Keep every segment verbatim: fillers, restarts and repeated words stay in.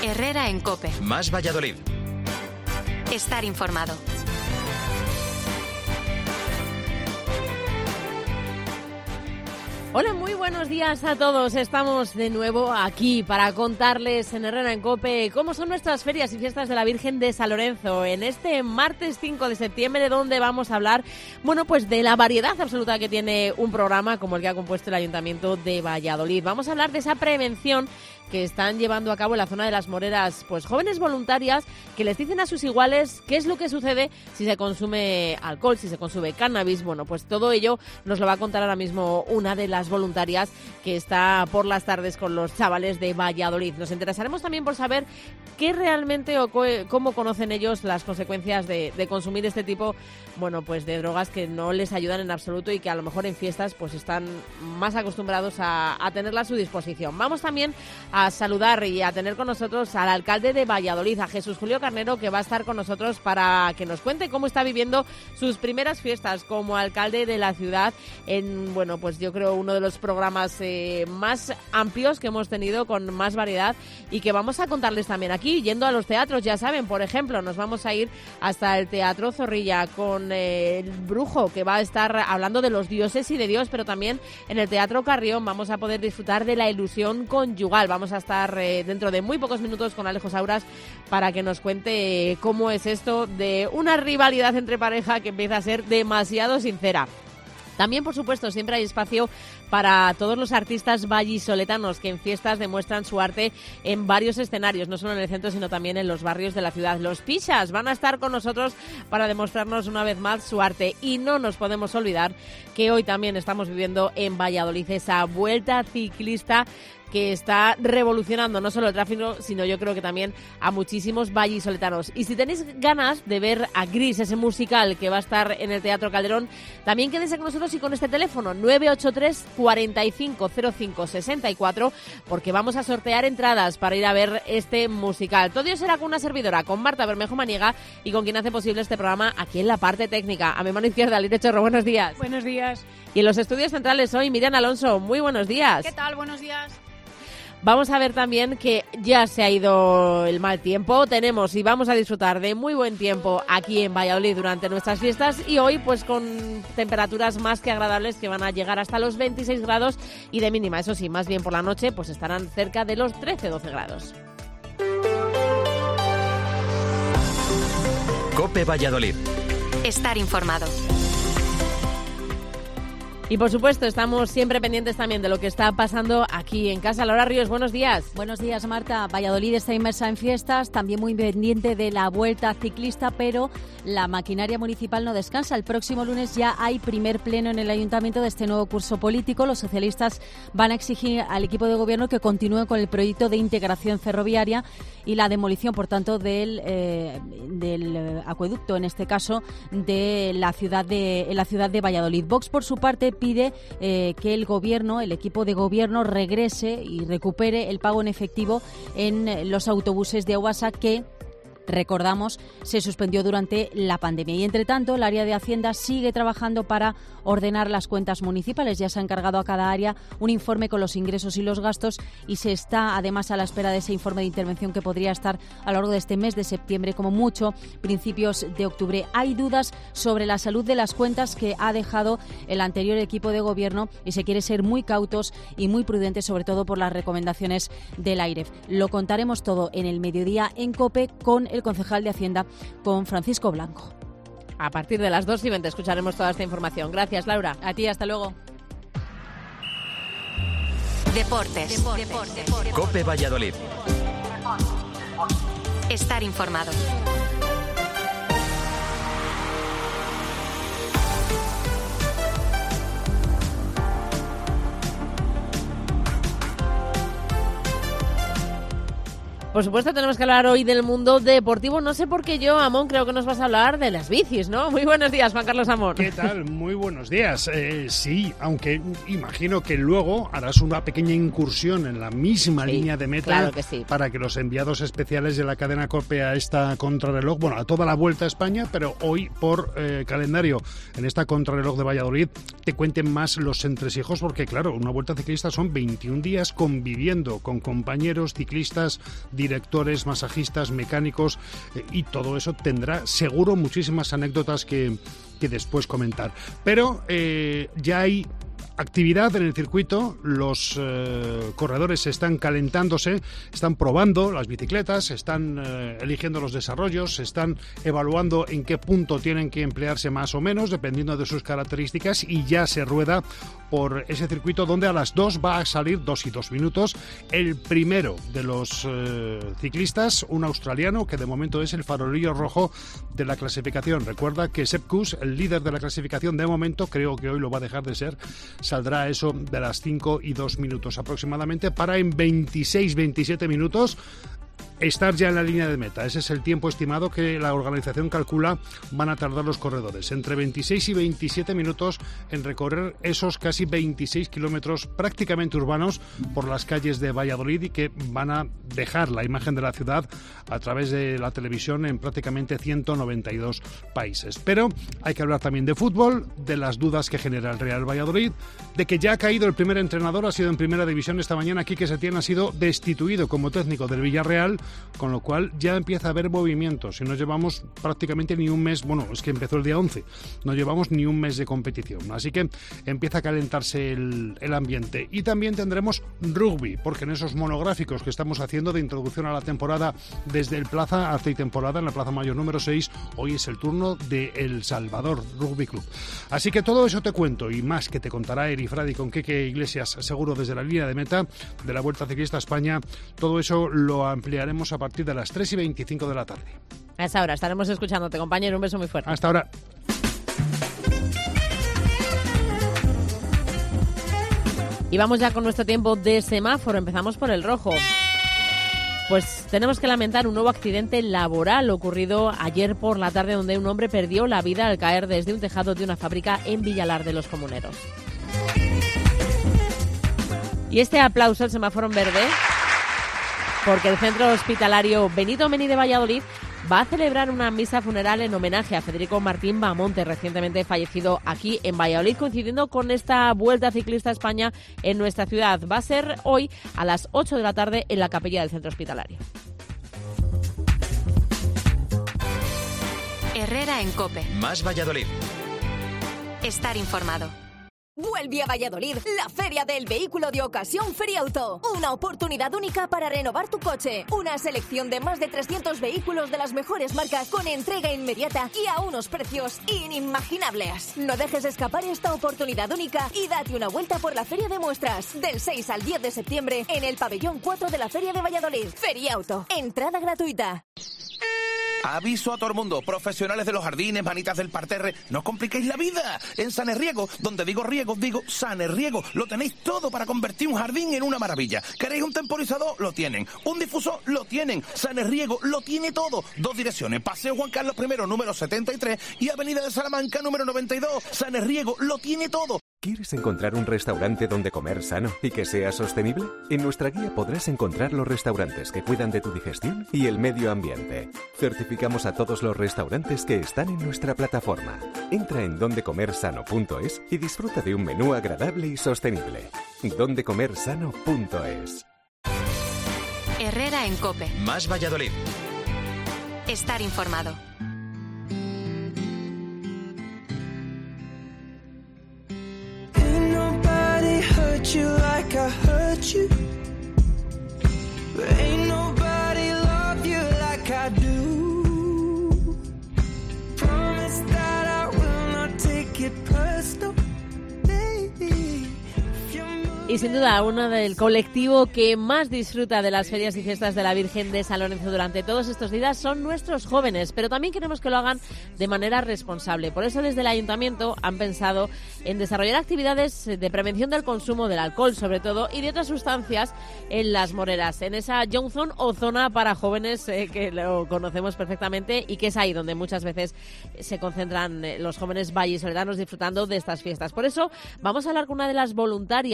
Herrera en COPE. Más Valladolid. Estar informado. Hola, muy buenos días a todos. Estamos de nuevo aquí para contarles en Herrera en COPE cómo son nuestras ferias y fiestas de la Virgen de San Lorenzo en este martes cinco de septiembre, donde vamos a hablar, bueno, pues de la variedad absoluta que tiene un programa como el que ha compuesto el Ayuntamiento de Valladolid. Vamos a hablar de esa prevención que están llevando a cabo en la zona de las Moreras, pues jóvenes voluntarias que les dicen a sus iguales qué es lo que sucede si se consume alcohol, si se consume cannabis. Bueno, pues todo ello nos lo va a contar ahora mismo una de las voluntarias que está por las tardes con los chavales de Valladolid. Nos interesaremos también por saber qué realmente o cómo conocen ellos las consecuencias de, de consumir este tipo, bueno, pues de drogas que no les ayudan en absoluto y que a lo mejor en fiestas pues están más acostumbrados a, a tenerla a su disposición. Vamos también a a saludar y a tener con nosotros al alcalde de Valladolid, a Jesús Julio Carnero, que va a estar con nosotros para que nos cuente cómo está viviendo sus primeras fiestas como alcalde de la ciudad en, bueno, pues yo creo uno de los programas eh, más amplios que hemos tenido, con más variedad, y que vamos a contarles también aquí, yendo a los teatros. Ya saben, por ejemplo, nos vamos a ir hasta el Teatro Zorrilla con eh, el Brujo, que va a estar hablando de los dioses y de Dios, pero también en el Teatro Carrión vamos a poder disfrutar de la ilusión conyugal. Vamos a estar eh, dentro de muy pocos minutos con Alejo Sauras para que nos cuente eh, cómo es esto de una rivalidad entre pareja que empieza a ser demasiado sincera. También, por supuesto, siempre hay espacio para todos los artistas vallisoletanos que en fiestas demuestran su arte en varios escenarios, no solo en el centro, sino también en los barrios de la ciudad. Los Pixas van a estar con nosotros para demostrarnos una vez más su arte. Y no nos podemos olvidar que hoy también estamos viviendo en Valladolid esa vuelta ciclista que está revolucionando no solo el tráfico, sino yo creo que también a muchísimos vallisoletanos. Y si tenéis ganas de ver a Gris, ese musical que va a estar en el Teatro Calderón, también quédense con nosotros y con este teléfono nueve ocho tres, cuarenta y cinco cero cinco sesenta y cuatro, porque vamos a sortear entradas para ir a ver este musical. Todo ello será con una servidora, con Marta Bermejo Maniega, y con quien hace posible este programa aquí en la parte técnica. A mi mano izquierda, Lire Chorro, buenos días. Buenos días. Y en los estudios centrales hoy, Miriam Alonso, muy buenos días. ¿Qué tal? Buenos días. Vamos a ver también que ya se ha ido el mal tiempo. Tenemos y vamos a disfrutar de muy buen tiempo aquí en Valladolid durante nuestras fiestas, y hoy pues con temperaturas más que agradables que van a llegar hasta los veintiséis grados, y de mínima, eso sí, más bien por la noche, pues estarán cerca de los trece doce grados. COPE Valladolid. Estar informado. Y por supuesto, estamos siempre pendientes también de lo que está pasando aquí en casa. Laura Ríos, buenos días. Buenos días, Marta. Valladolid está inmersa en fiestas, también muy pendiente de la vuelta ciclista, pero la maquinaria municipal no descansa. El próximo lunes ya hay primer pleno en el Ayuntamiento de este nuevo curso político. Los socialistas van a exigir al equipo de gobierno que continúe con el proyecto de integración ferroviaria y la demolición, por tanto, del, eh, del acueducto, en este caso, de la ciudad de, en la ciudad de Valladolid. Vox, por su parte, pide eh, que el gobierno, el equipo de gobierno, regrese y recupere el pago en efectivo en los autobuses de Aguasa que, recordamos, se suspendió durante la pandemia. Y, entre tanto, el área de Hacienda sigue trabajando para ordenar las cuentas municipales. Ya se ha encargado a cada área un informe con los ingresos y los gastos, y se está, además, a la espera de ese informe de intervención que podría estar a lo largo de este mes de septiembre, como mucho principios de octubre. Hay dudas sobre la salud de las cuentas que ha dejado el anterior equipo de gobierno, y se quiere ser muy cautos y muy prudentes, sobre todo por las recomendaciones del AIREF. Lo contaremos todo en el mediodía en COPE con el concejal de Hacienda, con Francisco Blanco. A partir de las dos y veinte escucharemos toda esta información. Gracias, Laura. A ti, hasta luego. Deportes. Deportes. Deportes. COPE Valladolid. Estar informado. Por supuesto, tenemos que hablar hoy del mundo deportivo. No sé por qué yo, Amón, creo que nos vas a hablar de las bicis, ¿no? Muy buenos días, Juan Carlos Amón. ¿Qué tal? Muy buenos días. Eh, sí, aunque imagino que luego harás una pequeña incursión en la misma sí, línea de meta, claro que sí, para que los enviados especiales de la cadena COPE a esta contrarreloj, bueno, a toda la Vuelta a España, pero hoy por eh, calendario en esta contrarreloj de Valladolid, te cuenten más los entresijos, porque claro, una vuelta ciclista son veintiún días conviviendo con compañeros ciclistas directores, masajistas, mecánicos, eh, y todo eso tendrá seguro muchísimas anécdotas que, que después comentar. Pero eh, ya hay actividad en el circuito, los eh, corredores están calentándose, están probando las bicicletas, están eh, eligiendo los desarrollos, están evaluando en qué punto tienen que emplearse más o menos, dependiendo de sus características, y ya se rueda por ese circuito donde a las dos va a salir, dos y dos minutos, el primero de los eh, ciclistas, un australiano que de momento es el farolillo rojo de la clasificación. Recuerda que Sepp Kuss, el líder de la clasificación de momento, creo que hoy lo va a dejar de ser, saldrá eso de las cinco y dos minutos aproximadamente, para en veintiséis veintisiete minutos estar ya en la línea de meta. Ese es el tiempo estimado que la organización calcula van a tardar los corredores, entre veintiséis y veintisiete minutos en recorrer esos casi veintiséis kilómetros prácticamente urbanos por las calles de Valladolid, y que van a dejar la imagen de la ciudad a través de la televisión en prácticamente ciento noventa y dos países. Pero hay que hablar también de fútbol, de las dudas que genera el Real Valladolid, de que ya ha caído el primer entrenador, ha sido en primera división esta mañana. Quique Setién ha sido destituido como técnico del Villarreal, con lo cual ya empieza a haber movimientos, y no llevamos prácticamente ni un mes, bueno, es que empezó el día once, no llevamos ni un mes de competición, así que empieza a calentarse el, el ambiente. Y también tendremos rugby, porque en esos monográficos que estamos haciendo de introducción a la temporada desde el Plaza Arte y Temporada, en la Plaza Mayor número seis, hoy es el turno de El Salvador Rugby Club. Así que todo eso te cuento y más, que te contará Eri Fradi con Quique Iglesias, seguro desde la línea de meta de la Vuelta Ciclista a España. Todo eso lo ampliaremos a partir de las tres y veinticinco de la tarde. A esa hora estaremos escuchándote, compañero. Un beso muy fuerte. Hasta ahora. Y vamos ya con nuestro tiempo de semáforo. Empezamos por el rojo. Pues tenemos que lamentar un nuevo accidente laboral ocurrido ayer por la tarde, donde un hombre perdió la vida al caer desde un tejado de una fábrica en Villalar de los Comuneros. Y este aplauso al semáforo en verde, porque el Centro Hospitalario Benito Mení de Valladolid va a celebrar una misa funeral en homenaje a Federico Martín Bamonte, recientemente fallecido aquí en Valladolid, coincidiendo con esta Vuelta Ciclista a España en nuestra ciudad. Va a ser hoy a las ocho de la tarde en la capilla del Centro Hospitalario. Herrera en COPE. Más Valladolid. Estar informado. Vuelve a Valladolid la Feria del Vehículo de Ocasión Feriauto. Una oportunidad única para renovar tu coche. Una selección de más de trescientos vehículos de las mejores marcas con entrega inmediata y a unos precios inimaginables. No dejes escapar esta oportunidad única y date una vuelta por la Feria de Muestras del seis al diez de septiembre en el pabellón cuatro de la Feria de Valladolid. Feriauto. Entrada gratuita. Aviso a todo el mundo, profesionales de los jardines, manitas del parterre, no os compliquéis la vida. En Sanerriego, donde digo riego, digo Sanerriego, lo tenéis todo para convertir un jardín en una maravilla. ¿Queréis un temporizador? Lo tienen. ¿Un difusor? Lo tienen. Sanerriego lo tiene todo. Dos direcciones, Paseo Juan Carlos primero, número setenta y tres, y Avenida de Salamanca, número noventa y dos. Sanerriego lo tiene todo. ¿Quieres encontrar un restaurante donde comer sano y que sea sostenible? En nuestra guía podrás encontrar los restaurantes que cuidan de tu digestión y el medio ambiente. Certificamos a todos los restaurantes que están en nuestra plataforma. Entra en donde comer sano punto es y disfruta de un menú agradable y sostenible. donde comer sano punto es. Herrera en COPE. Más Valladolid. Estar informado. You like I hurt you, but ain't nobody love you like I do. Promise that I will not take it personal, baby. Y sin duda, uno del colectivo que más disfruta de las ferias y fiestas de la Virgen de San Lorenzo durante todos estos días son nuestros jóvenes, pero también queremos que lo hagan de manera responsable. Por eso desde el Ayuntamiento han pensado en desarrollar actividades de prevención del consumo del alcohol, sobre todo, y de otras sustancias en las moreras, en esa Young Zone o zona para jóvenes eh, que lo conocemos perfectamente y que es ahí donde muchas veces se concentran eh, los jóvenes vallisoletanos disfrutando de estas fiestas. Por eso vamos a hablar con una de las voluntarias muy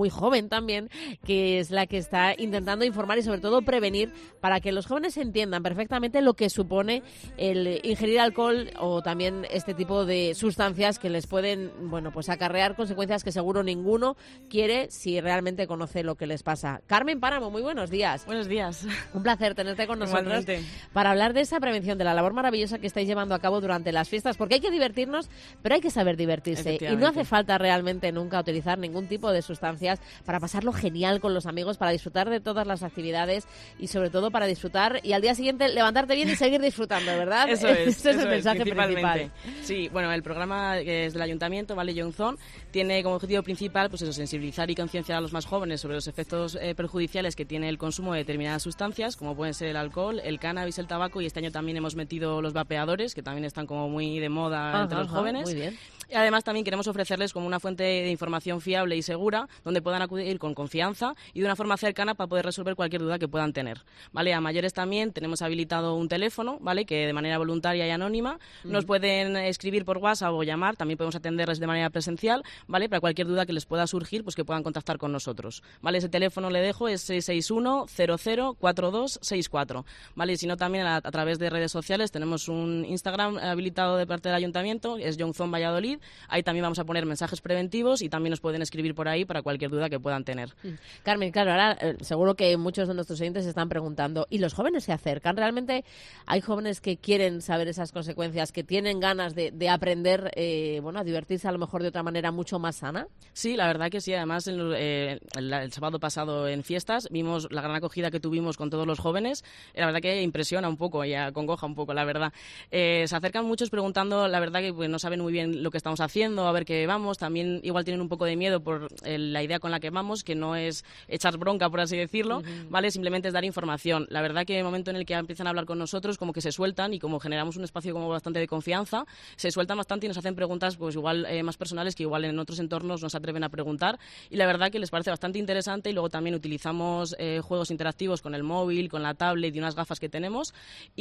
muy joven también, que es la que está intentando informar y sobre todo prevenir para que los jóvenes entiendan perfectamente lo que supone el ingerir alcohol o también este tipo de sustancias que les pueden, bueno, pues acarrear consecuencias que seguro ninguno quiere si realmente conoce lo que les pasa. Carmen Páramo, muy buenos días. Buenos días. Un placer tenerte con nosotros. Igualmente. Para hablar de esa prevención, de la labor maravillosa que estáis llevando a cabo durante las fiestas, porque hay que divertirnos, pero hay que saber divertirse y no hace falta realmente nunca utilizar ningún tipo de sustancias para pasarlo genial con los amigos, para disfrutar de todas las actividades y sobre todo para disfrutar y al día siguiente levantarte bien y seguir disfrutando, ¿verdad? Eso es, Ese es eso el mensaje es, principal. Sí, bueno, el programa que es del Ayuntamiento, ¿vale? Young Zone, tiene como objetivo principal pues eso, sensibilizar y concienciar a los más jóvenes sobre los efectos eh, perjudiciales que tiene el consumo de determinadas sustancias, como pueden ser el alcohol, el cannabis, el tabaco, y este año también hemos metido los vapeadores, que también están como muy de moda Ajá, entre los ajá, jóvenes. muy bien. Y además también queremos ofrecerles como una fuente de información fiable y segura donde puedan acudir con confianza y de una forma cercana para poder resolver cualquier duda que puedan tener. ¿Vale? A mayores también tenemos habilitado un teléfono, ¿vale? Que de manera voluntaria y anónima uh-huh. nos pueden escribir por WhatsApp o llamar, también podemos atenderles de manera presencial, ¿vale? Para cualquier duda que les pueda surgir, pues que puedan contactar con nosotros. ¿Vale? Ese teléfono le dejo es seis seis uno cero cero cuatro dos seis cuatro. ¿Vale? Y si no, también a, a través de redes sociales tenemos un Instagram habilitado de parte del Ayuntamiento, es Young Zone Valladolid. Ahí también vamos a poner mensajes preventivos y también nos pueden escribir por ahí para cualquier duda que puedan tener. Carmen, claro, ahora eh, seguro que muchos de nuestros oyentes se están preguntando, ¿y los jóvenes se acercan? ¿Realmente hay jóvenes que quieren saber esas consecuencias, que tienen ganas de, de aprender, eh, bueno, a divertirse a lo mejor de otra manera mucho más sana? Sí, la verdad que sí. Además, en, eh, el, el sábado pasado en fiestas vimos la gran acogida que tuvimos con todos los jóvenes. La verdad que impresiona un poco y acongoja un poco, la verdad. Eh, se acercan muchos preguntando, la verdad que pues, no saben muy bien lo que estamos haciendo, a ver qué vamos, también igual tienen un poco de miedo por el, la idea con la que vamos, que no es echar bronca, por así decirlo, uh-huh. ¿vale? Simplemente es dar información. La verdad que en el momento en el que empiezan a hablar con nosotros, como que se sueltan y como generamos un espacio como bastante de confianza, se sueltan bastante y nos hacen preguntas pues igual eh, más personales que igual en otros entornos no se atreven a preguntar y la verdad que les parece bastante interesante y luego también utilizamos eh, juegos interactivos con el móvil, con la tablet y unas gafas que tenemos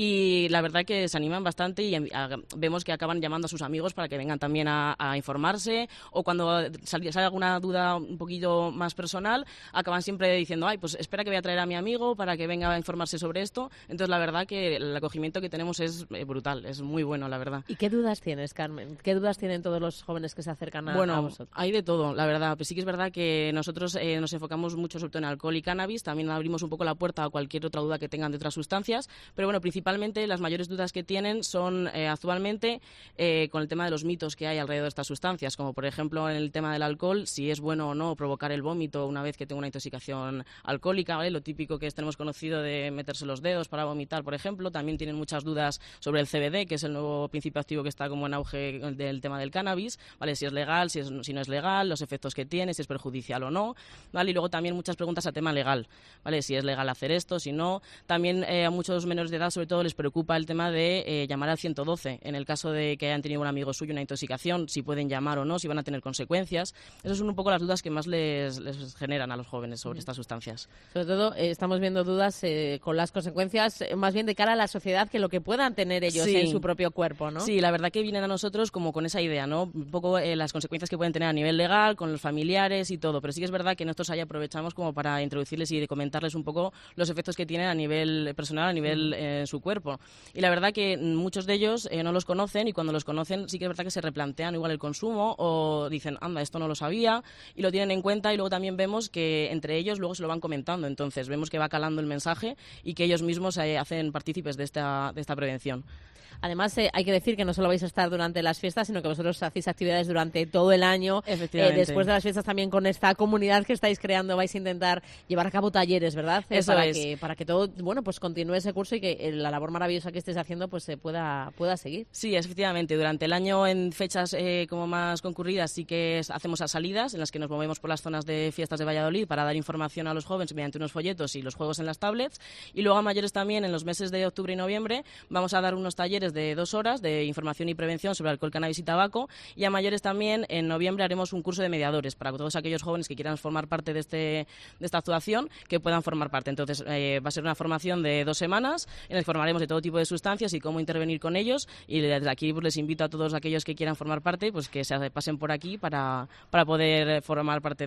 y la verdad que se animan bastante y a, vemos que acaban llamando a sus amigos para que vengan también a, a informarse o cuando sale, sale alguna duda un poquito más personal, acaban siempre diciendo, ay, pues espera que voy a traer a mi amigo para que venga a informarse sobre esto. Entonces, la verdad que el acogimiento que tenemos es eh, brutal, es muy bueno, la verdad. ¿Y qué dudas tienes, Carmen? ¿Qué dudas tienen todos los jóvenes que se acercan a, bueno, a vosotros? Hay de todo, la verdad. Pues sí que es verdad que nosotros eh, nos enfocamos mucho sobre todo en alcohol y cannabis, también abrimos un poco la puerta a cualquier otra duda que tengan de otras sustancias, pero bueno, principalmente las mayores dudas que tienen son eh, actualmente eh, con el tema de los mitos que hay alrededor de estas sustancias, como por ejemplo en el tema del alcohol, si es bueno o no provocar el vómito una vez que tengo una intoxicación alcohólica, ¿vale? Lo típico que tenemos conocido de meterse los dedos para vomitar, por ejemplo. También tienen muchas dudas sobre el C B D, que es el nuevo principio activo que está como en auge del tema del cannabis, ¿vale? Si es legal, si, es, si no es legal, los efectos que tiene, si es perjudicial o no, ¿vale? Y luego también muchas preguntas a tema legal, ¿vale? Si es legal hacer esto, si no. También eh, a muchos menores de edad, sobre todo, les preocupa el tema de eh, llamar al ciento doce, en el caso de que hayan tenido un amigo suyo una intoxicación, si pueden llamar o no, si van a tener consecuencias. Esas son un poco las dudas que más les, les generan a los jóvenes sobre estas sustancias. Sobre todo, eh, estamos viendo dudas eh, con las consecuencias eh, más bien de cara a la sociedad que lo que puedan tener ellos sí. en su propio cuerpo, ¿no? Sí, la verdad que vienen a nosotros como con esa idea, ¿no? Un poco eh, las consecuencias que pueden tener a nivel legal, con los familiares y todo, pero sí que es verdad que nosotros ahí aprovechamos como para introducirles y comentarles un poco los efectos que tienen a nivel personal, a nivel eh, en su cuerpo. Y la verdad que muchos de ellos eh, no los conocen y cuando los conocen sí que es verdad que se replantean igual el consumo o dicen, anda, esto no lo sabía, y lo tienen en cuenta y luego también vemos que entre ellos luego se lo van comentando, entonces vemos que va calando el mensaje y que ellos mismos eh, hacen partícipes de esta, de esta prevención. Además, eh, hay que decir que no solo vais a estar durante las fiestas, sino que vosotros hacéis actividades durante todo el año. Efectivamente. Eh, después de las fiestas también con esta comunidad que estáis creando vais a intentar llevar a cabo talleres, ¿verdad? Eh, Eso para es. que para que todo, bueno, pues continúe ese curso y que la labor maravillosa que estéis haciendo pues se pueda pueda seguir. Sí, efectivamente. Durante el año en fechas eh, como más concurridas sí que es, hacemos las salidas en las que nos movemos por las zonas de fiestas de Valladolid para dar información a los jóvenes mediante unos folletos y los juegos en las tablets. Y luego a mayores también en los meses de octubre y noviembre vamos a dar unos talleres de dos horas de información y prevención sobre alcohol, cannabis y tabaco, y a mayores también en noviembre haremos un curso de mediadores para todos aquellos jóvenes que quieran formar parte de, este, de esta actuación, que puedan formar parte. Entonces eh, va a ser una formación de dos semanas en la que formaremos de todo tipo de sustancias y cómo intervenir con ellos, y desde aquí pues, les invito a todos aquellos que quieran formar parte pues que se pasen por aquí para, para poder formar parte de,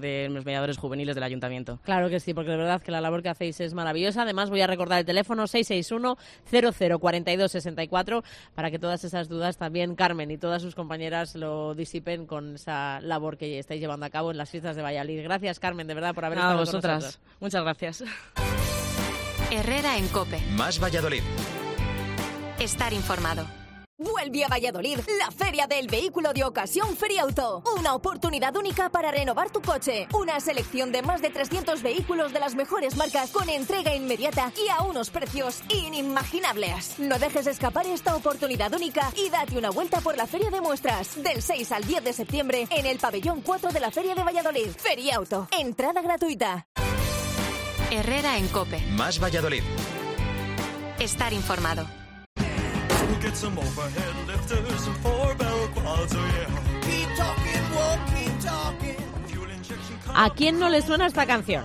de los mediadores juveniles del Ayuntamiento. Claro que sí, porque de verdad que la labor que hacéis es maravillosa. Además, voy a recordar el teléfono seis seis uno, cero cero cuatro dos seis cuatro para que todas esas dudas también Carmen y todas sus compañeras lo disipen con esa labor que estáis llevando a cabo en las fiestas de Valladolid. Gracias, Carmen, de verdad, por haber Nada, estado con vosotras. nosotros. Muchas gracias. Herrera en COPE. Más Valladolid. Estar informado. Vuelve a Valladolid la Feria del Vehículo de Ocasión Feriauto. Una oportunidad única para renovar tu coche. Una selección de más de trescientos vehículos de las mejores marcas con entrega inmediata y a unos precios inimaginables. No dejes escapar esta oportunidad única y date una vuelta por la Feria de Muestras del seis al diez de septiembre en el pabellón cuatro de la Feria de Valladolid. Feriauto. Entrada gratuita. Herrera en COPE. Más Valladolid. Estar informado. Get some overhead lifters and four bell quads, oh yeah. Keep talking, won't keep talking. Fuel injection. ¿A quién no le suena esta canción?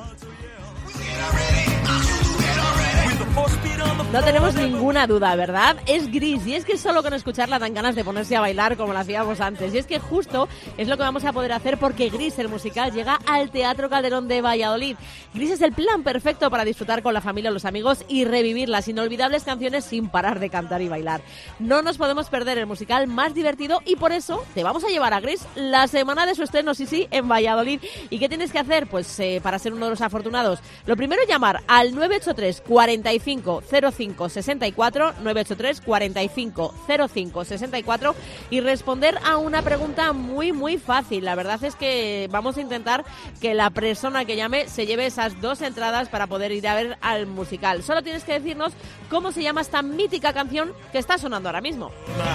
No tenemos ninguna duda, ¿verdad? Es Gris, y es que solo con escucharla dan ganas de ponerse a bailar como lo hacíamos antes. Y es que justo es lo que vamos a poder hacer porque Gris, el musical, llega al Teatro Calderón de Valladolid. Gris es el plan perfecto para disfrutar con la familia o los amigos y revivir las inolvidables canciones sin parar de cantar y bailar. No nos podemos perder el musical más divertido y por eso te vamos a llevar a Gris la semana de su estreno, sí, sí, en Valladolid. ¿Y qué tienes que hacer? Pues eh, para ser uno de los afortunados, lo primero es llamar al nueve ocho tres, cuarenta y cinco, cero cinco sesenta y cuatro, nueve ocho tres, cuarenta y cinco, cero cinco sesenta y cuatro y responder a una pregunta muy muy fácil. La verdad es que vamos a intentar que la persona que llame se lleve esas dos entradas para poder ir a ver al musical. Solo tienes que decirnos cómo se llama esta mítica canción que está sonando ahora mismo.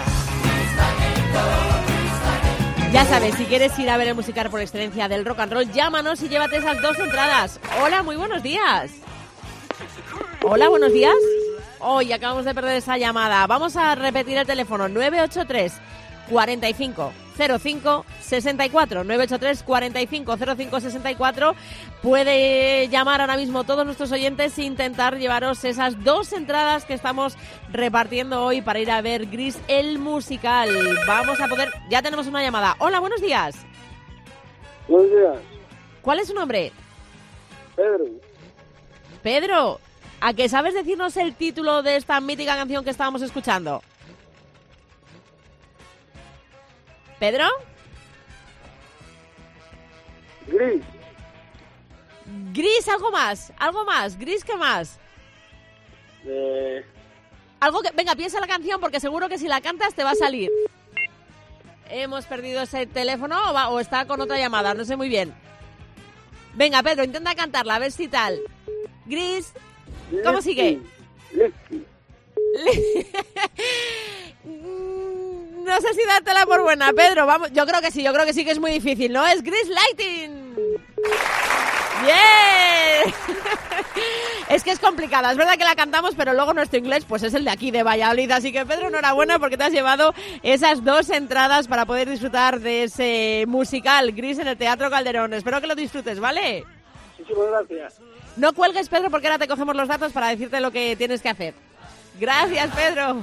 Ya sabes, si quieres ir a ver el musical por excelencia del rock and roll, llámanos y llévate esas dos entradas. Hola, muy buenos días. Hola, buenos días. Hoy acabamos de perder esa llamada. Vamos a repetir el teléfono nueve ocho tres, cuarenta y cinco, cero cinco sesenta y cuatro. nueve ocho tres, cuarenta y cinco, cero cinco sesenta y cuatro. Puede llamar ahora mismo todos nuestros oyentes e intentar llevaros esas dos entradas que estamos repartiendo hoy para ir a ver Gris, el musical. Vamos a poder... Ya tenemos una llamada. Hola, buenos días. Buenos días. ¿Cuál es su nombre? Pedro. Pedro, ¿a qué sabes decirnos el título de esta mítica canción que estábamos escuchando? ¿Pedro? Gris. Gris, algo más, algo más. Gris, ¿qué más? Eh... Algo que... Venga, piensa la canción porque seguro que si la cantas te va a salir. Hemos perdido ese teléfono o, va, o está con otra llamada, no sé muy bien. Venga, Pedro, intenta cantarla, a ver si tal. Gris, ¿cómo sigue? Licky. No sé si dártela por buena, Pedro. Vamos, yo creo que sí, yo creo que sí que es muy difícil, ¿no? Es Gris Lighting. ¡Bien! Es que es complicada, es verdad que la cantamos, pero luego nuestro inglés pues es el de aquí, de Valladolid. Así que, Pedro, enhorabuena porque te has llevado esas dos entradas para poder disfrutar de ese musical Gris en el Teatro Calderón. Espero que lo disfrutes, ¿vale? Muchísimas gracias. No cuelgues, Pedro, porque ahora te cogemos los datos para decirte lo que tienes que hacer. Gracias, Pedro.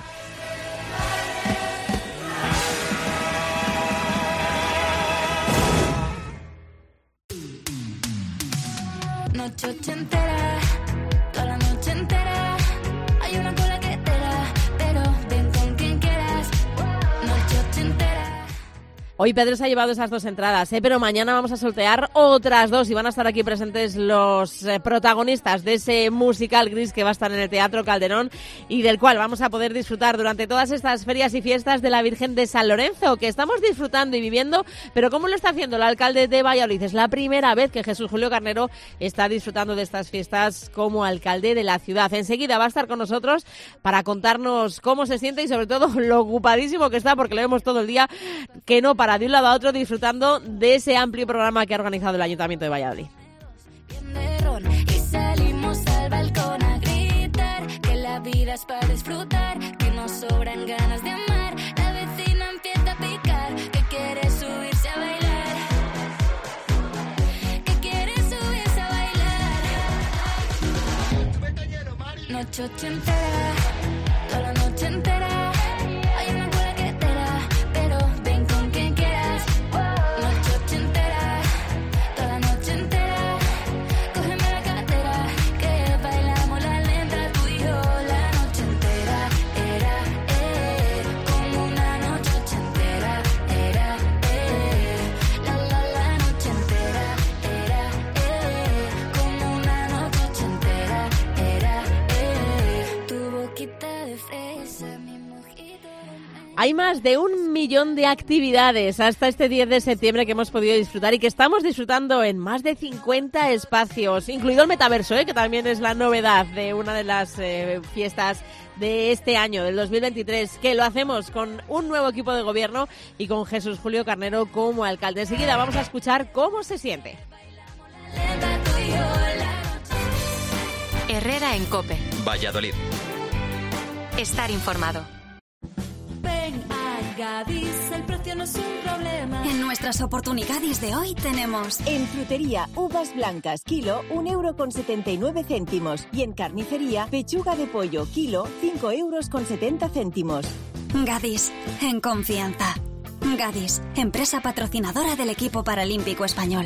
Noche ochentera, toda la noche entera. Hay una cola que te da, pero ven con quien quieras. Noche ochentera. Hoy Pedro se ha llevado esas dos entradas, ¿eh? Pero mañana vamos a sortear otras dos y van a estar aquí presentes los eh, protagonistas de ese musical Gris que va a estar en el Teatro Calderón y del cual vamos a poder disfrutar durante todas estas ferias y fiestas de la Virgen de San Lorenzo, que estamos disfrutando y viviendo, pero ¿cómo lo está haciendo el alcalde de Valladolid? Es la primera vez que Jesús Julio Carnero está disfrutando de estas fiestas como alcalde de la ciudad. Enseguida va a estar con nosotros para contarnos cómo se siente y sobre todo lo ocupadísimo que está, porque lo vemos todo el día, que no para de un lado a otro disfrutando de ese amplio programa que ha organizado el Ayuntamiento de Valladolid. Y salimos al balcón a gritar que la vida es para disfrutar, que nos sobran ganas de amar. La vecina empieza a picar, que quiere subirse a bailar, que quiere subirse a bailar. Noche ochentera, toda la noche entera. Hay una cola que te da, pero ven con quien quieras. Noche ochentera, toda la Hay más de un millón de actividades hasta este diez de septiembre que hemos podido disfrutar y que estamos disfrutando en más de cincuenta espacios, incluido el metaverso, ¿eh? que también es la novedad de una de las eh, fiestas de este año, del dos mil veintitrés, que lo hacemos con un nuevo equipo de gobierno y con Jesús Julio Carnero como alcalde. Enseguida vamos a escuchar cómo se siente. Herrera en COPE. Valladolid. Estar informado. Ven a Gadis, el precio no es un problema. En nuestras oportunidades de hoy tenemos en frutería uvas blancas kilo un euro con setenta y nueve céntimos y en carnicería pechuga de pollo kilo cinco euros con setenta céntimos. Gadis, en confianza. Gadis, empresa patrocinadora del equipo paralímpico español.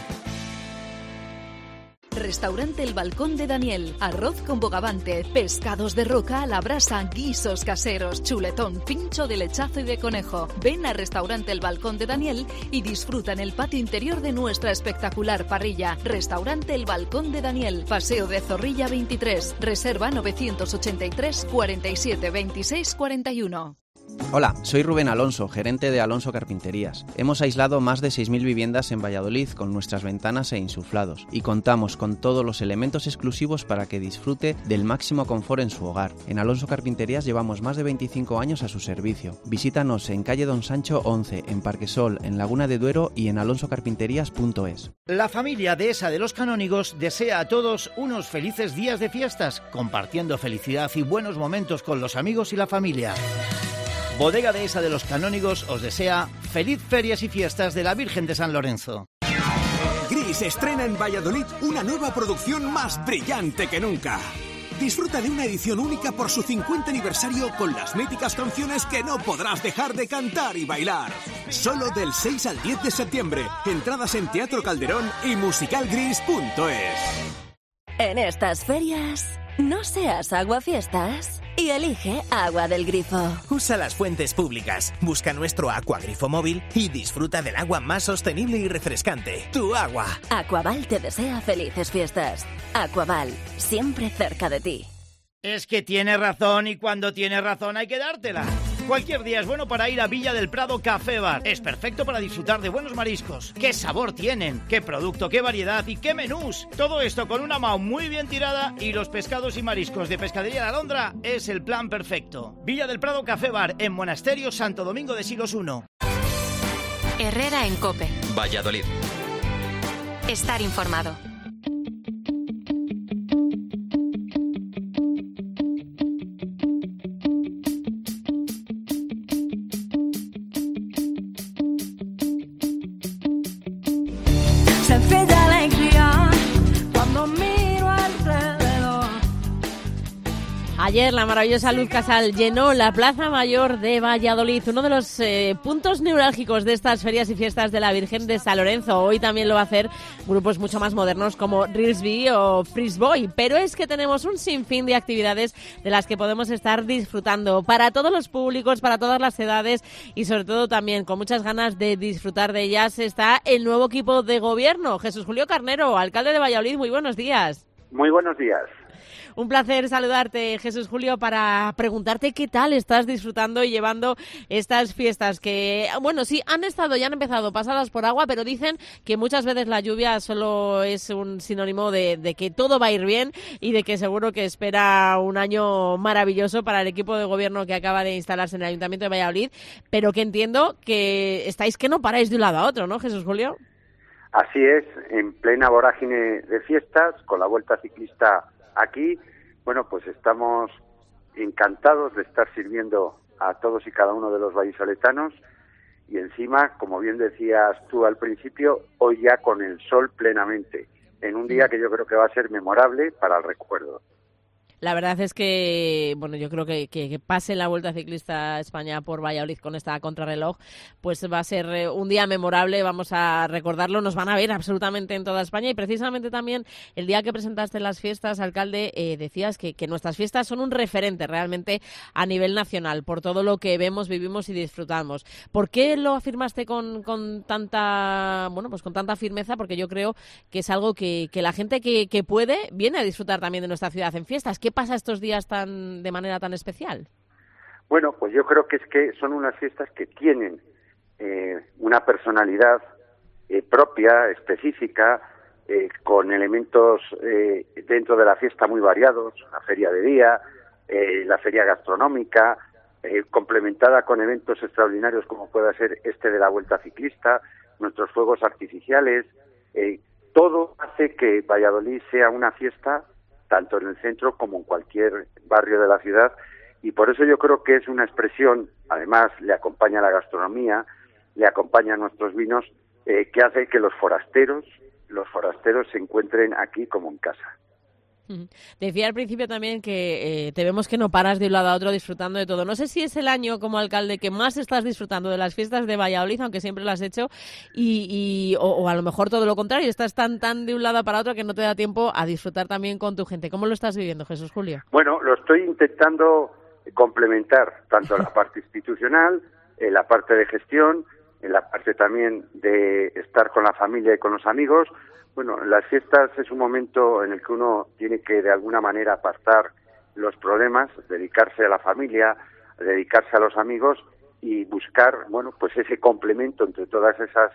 Restaurante El Balcón de Daniel. Arroz con bogavante, pescados de roca a la brasa, guisos caseros, chuletón, pincho de lechazo y de conejo. Ven al Restaurante El Balcón de Daniel y disfruta en el patio interior de nuestra espectacular parrilla. Restaurante El Balcón de Daniel. Paseo de Zorrilla veintitrés. Reserva novecientos ochenta y tres, cuarenta y siete, veintiséis, cuarenta y uno. Hola, soy Rubén Alonso, gerente de Alonso Carpinterías. Hemos aislado más de seis mil viviendas en Valladolid con nuestras ventanas e insuflados y contamos con todos los elementos exclusivos para que disfrute del máximo confort en su hogar. En Alonso Carpinterías llevamos más de veinticinco años a su servicio. Visítanos en calle Don Sancho once, en Parquesol, en Laguna de Duero y en alonso carpinterías punto es. La familia dehesa de los Canónigos desea a todos unos felices días de fiestas, compartiendo felicidad y buenos momentos con los amigos y la familia. Bodega Dehesa de los Canónigos os desea feliz ferias y fiestas de la Virgen de San Lorenzo. Gris estrena en Valladolid una nueva producción más brillante que nunca. Disfruta de una edición única por su cincuenta aniversario con las míticas canciones que no podrás dejar de cantar y bailar. Solo del seis al diez de septiembre. Entradas en Teatro Calderón y musicalgris punto es. En estas ferias, no seas aguafiestas y elige Agua del Grifo. Usa las fuentes públicas, busca nuestro Aquagrifo móvil y disfruta del agua más sostenible y refrescante. Tu agua. Aquaval te desea felices fiestas. Aquaval, siempre cerca de ti. Es que tiene razón y cuando tiene razón hay que dártela. Cualquier día es bueno para ir a Villa del Prado Café Bar. Es perfecto para disfrutar de buenos mariscos. ¿Qué sabor tienen? ¿Qué producto? ¿Qué variedad? ¿Y qué menús? Todo esto con una M A U muy bien tirada y los pescados y mariscos de Pescadería La Alondra es el plan perfecto. Villa del Prado Café Bar en Monasterio Santo Domingo de Silos uno. Herrera en COPE. Valladolid. Estar informado. Siempre de alegría cuando miro alrededor. Ayer la maravillosa Luz Casal llenó la Plaza Mayor de Valladolid, uno de los eh, puntos neurálgicos de estas ferias y fiestas de la Virgen de San Lorenzo. Hoy también lo va a hacer grupos mucho más modernos como Reelsby o Freezeboy, pero es que tenemos un sinfín de actividades de las que podemos estar disfrutando para todos los públicos, para todas las edades y sobre todo también con muchas ganas de disfrutar de ellas está el nuevo equipo de gobierno. Jesús Julio Carnero, alcalde de Valladolid, muy buenos días. Muy buenos días. Un placer saludarte, Jesús Julio, para preguntarte qué tal estás disfrutando y llevando estas fiestas que, bueno, sí, han estado, ya han empezado pasadas por agua, pero dicen que muchas veces la lluvia solo es un sinónimo de, de que todo va a ir bien y de que seguro que espera un año maravilloso para el equipo de gobierno que acaba de instalarse en el Ayuntamiento de Valladolid, pero que entiendo que estáis que no paráis de un lado a otro, ¿no, Jesús Julio? Así es, en plena vorágine de fiestas, con la Vuelta Ciclista aquí, bueno, pues estamos encantados de estar sirviendo a todos y cada uno de los vallisoletanos y encima, como bien decías tú al principio, hoy ya con el sol plenamente, en un día que yo creo que va a ser memorable para el recuerdo. La verdad es que, bueno, yo creo que, que, que pase la Vuelta Ciclista España por Valladolid con esta contrarreloj, pues va a ser un día memorable, vamos a recordarlo, nos van a ver absolutamente en toda España y precisamente también el día que presentaste las fiestas, alcalde, eh, decías que, que nuestras fiestas son un referente realmente a nivel nacional por todo lo que vemos, vivimos y disfrutamos. ¿Por qué lo afirmaste con, con tanta, bueno, pues con tanta firmeza? Porque yo creo que es algo que, que la gente que, que puede viene a disfrutar también de nuestra ciudad en fiestas. ¿Qué pasa estos días tan de manera tan especial? Bueno, pues yo creo que es que son unas fiestas que tienen eh, una personalidad eh, propia, específica, eh, con elementos eh, dentro de la fiesta muy variados, la feria de día, eh, la feria gastronómica, eh, complementada con eventos extraordinarios como pueda ser este de la Vuelta Ciclista, nuestros fuegos artificiales, eh, todo hace que Valladolid sea una fiesta tanto en el centro como en cualquier barrio de la ciudad, y por eso yo creo que es una expresión, además le acompaña la gastronomía, le acompañan nuestros vinos, eh, que hace que los forasteros, los forasteros se encuentren aquí como en casa. Decía al principio también que eh, te vemos que no paras de un lado a otro disfrutando de todo. No sé si es el año como alcalde que más estás disfrutando de las fiestas de Valladolid, aunque siempre lo has hecho, y, y o, o a lo mejor todo lo contrario, estás tan tan de un lado para otro que no te da tiempo a disfrutar también con tu gente. ¿Cómo lo estás viviendo, Jesús Julio? Bueno, lo estoy intentando complementar tanto la parte institucional, en la parte de gestión, en la parte también de estar con la familia y con los amigos. Bueno, las fiestas es un momento en el que uno tiene que de alguna manera apartar los problemas, dedicarse a la familia, dedicarse a los amigos y buscar, bueno, pues ese complemento entre todas esas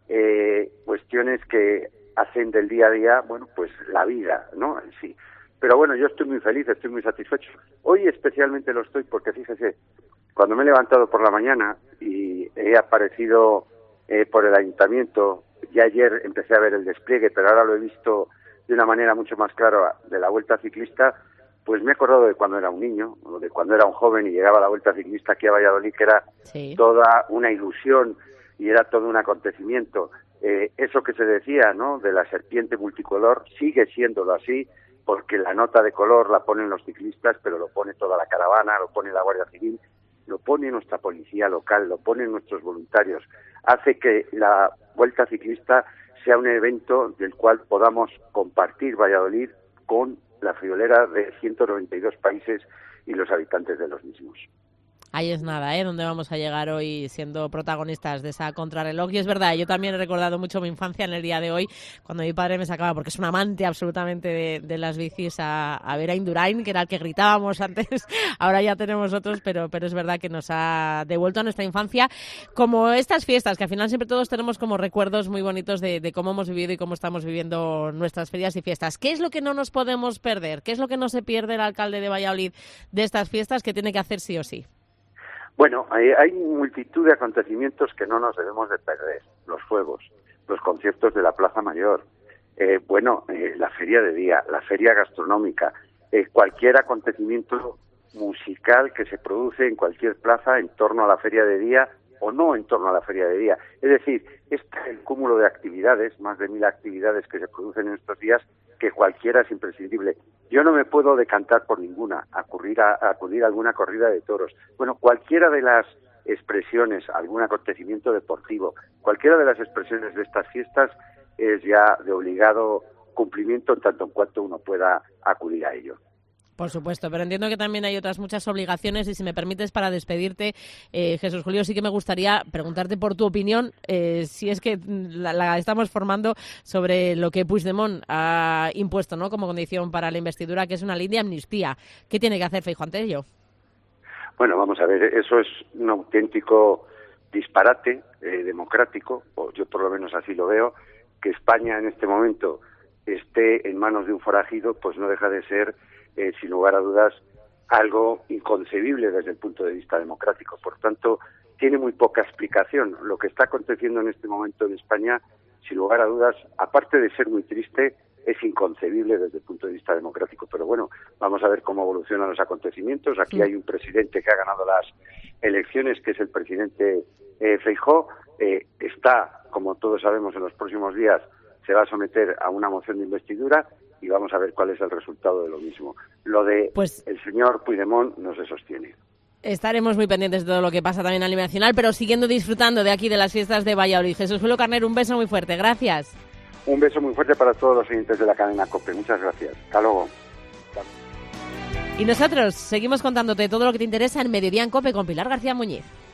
eh, cuestiones que hacen del día a día, bueno, pues la vida, ¿no? En sí. Pero bueno, yo estoy muy feliz, estoy muy satisfecho. Hoy especialmente lo estoy porque, fíjese, cuando me he levantado por la mañana y he aparecido eh, por el ayuntamiento, ya ayer empecé a ver el despliegue, pero ahora lo he visto de una manera mucho más clara de la Vuelta Ciclista, pues me he acordado de cuando era un niño, o de cuando era un joven y llegaba la Vuelta Ciclista aquí a Valladolid, que era sí. toda una ilusión y era todo un acontecimiento. Eh, eso que se decía, ¿no?, de la serpiente multicolor, sigue siéndolo así, porque la nota de color la ponen los ciclistas, pero lo pone toda la caravana, lo pone la Guardia Civil, lo pone nuestra policía local, lo ponen nuestros voluntarios. Hace que la Vuelta Ciclista sea un evento del cual podamos compartir Valladolid con la friolera de ciento noventa y dos países y los habitantes de los mismos. Ahí es nada, ¿eh? Donde vamos a llegar hoy siendo protagonistas de esa contrarreloj. Y es verdad, yo también he recordado mucho mi infancia en el día de hoy, cuando mi padre me sacaba, porque es un amante absolutamente de, de las bicis, a, a ver a Indurain, que era el que gritábamos antes. Ahora ya tenemos otros, pero, pero es verdad que nos ha devuelto a nuestra infancia. Como estas fiestas, que al final siempre todos tenemos como recuerdos muy bonitos de, de cómo hemos vivido y cómo estamos viviendo nuestras ferias y fiestas. ¿Qué es lo que no nos podemos perder? ¿Qué es lo que no se pierde el alcalde de Valladolid de estas fiestas que tiene que hacer sí o sí? Bueno, hay, hay multitud de acontecimientos que no nos debemos de perder. Los fuegos, los conciertos de la Plaza Mayor, eh, bueno, eh, la feria de día, la feria gastronómica, eh, cualquier acontecimiento musical que se produce en cualquier plaza en torno a la feria de día o no en torno a la feria de día. Es decir, este es el cúmulo de actividades, más de mil actividades que se producen en estos días, que cualquiera es imprescindible. Yo no me puedo decantar por ninguna, acudir a, a acudir a alguna corrida de toros. Bueno, cualquiera de las expresiones, algún acontecimiento deportivo, cualquiera de las expresiones de estas fiestas es ya de obligado cumplimiento en tanto en cuanto uno pueda acudir a ello. Por supuesto, pero entiendo que también hay otras muchas obligaciones y si me permites para despedirte, eh, Jesús Julio, sí que me gustaría preguntarte por tu opinión, eh, si es que la, la estamos formando sobre lo que Puigdemont ha impuesto, ¿no?, como condición para la investidura, que es una ley de amnistía. ¿Qué tiene que hacer Feijóo ante ello? Bueno, vamos a ver, eso es un auténtico disparate eh, democrático, o yo por lo menos así lo veo. Que España en este momento esté en manos de un forajido, pues no deja de ser, Eh, sin lugar a dudas, algo inconcebible desde el punto de vista democrático. Por tanto, tiene muy poca explicación. Lo que está aconteciendo en este momento en España, sin lugar a dudas, aparte de ser muy triste, es inconcebible desde el punto de vista democrático. Pero bueno, vamos a ver cómo evolucionan los acontecimientos. Aquí hay un presidente que ha ganado las elecciones, que es el presidente eh, Feijóo. Eh, está, como todos sabemos, en los próximos días se va a someter a una moción de investidura y vamos a ver cuál es el resultado de lo mismo. Lo de pues, el señor Puigdemont no se sostiene. Estaremos muy pendientes de todo lo que pasa también a nivel nacional, pero siguiendo disfrutando de aquí de las fiestas de Valladolid. Jesús Julio Carnero, un beso muy fuerte. Gracias. Un beso muy fuerte para todos los oyentes de la cadena COPE. Muchas gracias. Hasta luego. Y nosotros seguimos contándote todo lo que te interesa en Mediodía en COPE con Pilar García Muñiz.